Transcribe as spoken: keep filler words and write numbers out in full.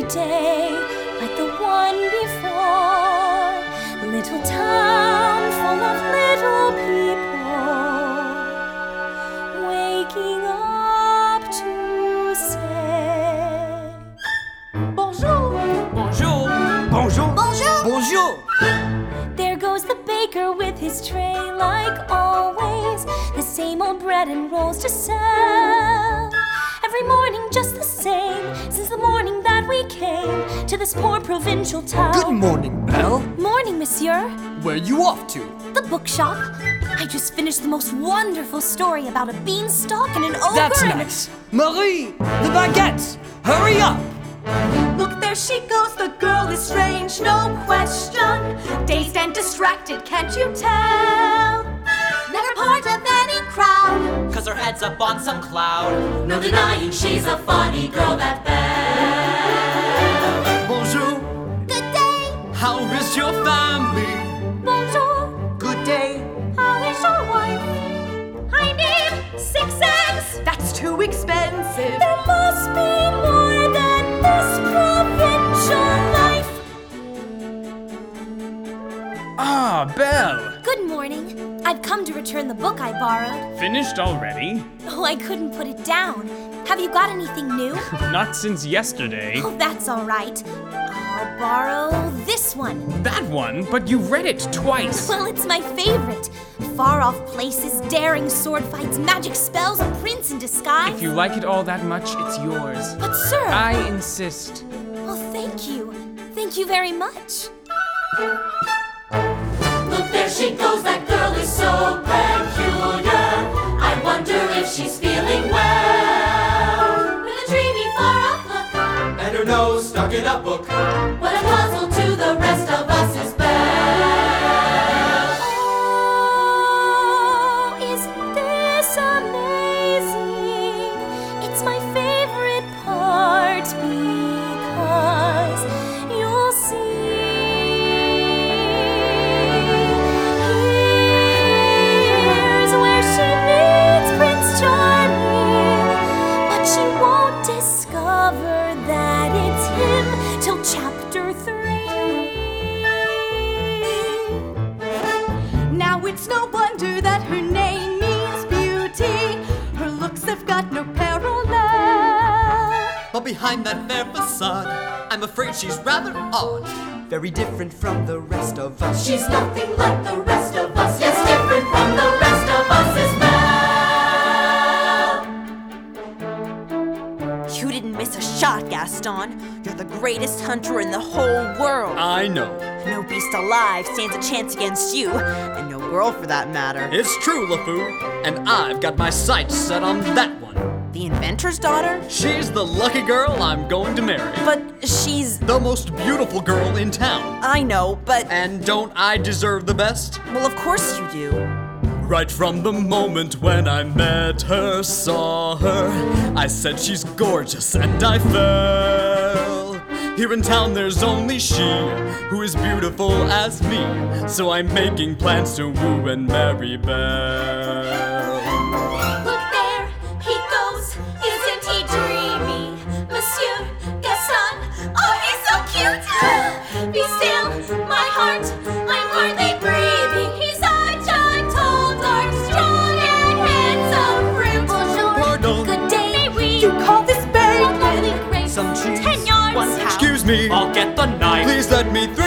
day like the one before. Little town full of little people waking up to say bonjour. Bonjour. Bonjour. Bonjour. Bonjour. There goes the baker with his tray like always. The same old bread and rolls to sell. Every morning just the same, since the morning that we came to this poor provincial town. Good morning, Belle. Morning, monsieur. Where you off to? The bookshop. I just finished the most wonderful story about a beanstalk and an ogre. That's and nice. Marie, the baguettes. Hurry up. Look, there she goes, the girl is strange, no question. Dazed and distracted, can't you tell? Never part of any crowd, Cause her head's up on some cloud. no denying she's a funny girl, that Belle. Bonjour. Good day. How is your family? Bonjour. Good day. How is your wife? I need six eggs. That's too expensive. There must be more than this provincial life. Ah, Belle! Good morning. I've come to return the book I borrowed. Finished already? Oh, I couldn't put it down. Have you got anything new? Not since yesterday. Oh, that's all right. I'll borrow this one. That one? But you read it twice. Well, it's my favorite. Far-off places, daring sword fights, magic spells, a prince in disguise. If you like it all that much, it's yours. But sir... I insist. Well, thank you. Thank you very much. Look, there she goes, that girl is so peculiar. I wonder if she's feeling well. With a dreamy far-off look, And her nose stuck in a book. what a puzzle to the rest of us is Belle. Oh, isn't this amazing? It's my favorite part because you'll see. Here's where she meets Prince Charming, but she won't discover that it's him till chapter three. Now it's no wonder that her name means beauty. Her looks have got no parallel. But behind that fair facade, I'm afraid she's rather odd. Very different from the rest of us. She's nothing like the rest of us. Yes, different from the rest of us is Belle. You didn't miss a shot, Gaston. You're the greatest hunter in the whole world. I know. No beast alive stands a chance against you, and no girl for that matter. It's true, LeFou. And I've got my sights set on that one. The inventor's daughter? She's the lucky girl I'm going to marry. But she's... The most beautiful girl in town. I know, but... And don't I deserve the best? Well, of course you do. Right from the moment when I met her, saw her, I said she's gorgeous and I fell. Here in town there's only she who is beautiful as me, so I'm making plans to woo and marry Belle. Look there, he goes. Isn't he dreamy? Monsieur Gaston, oh, he's so cute. Be still, my heart, I'm hardly breathing. He's such a tall, dark, strong, and handsome prince. Bonjour, Pardon. Good day. you call this babe? Lovely grace. Some cheese. Ten yards. One pound. Excuse me, I'll get the knife. please let me through.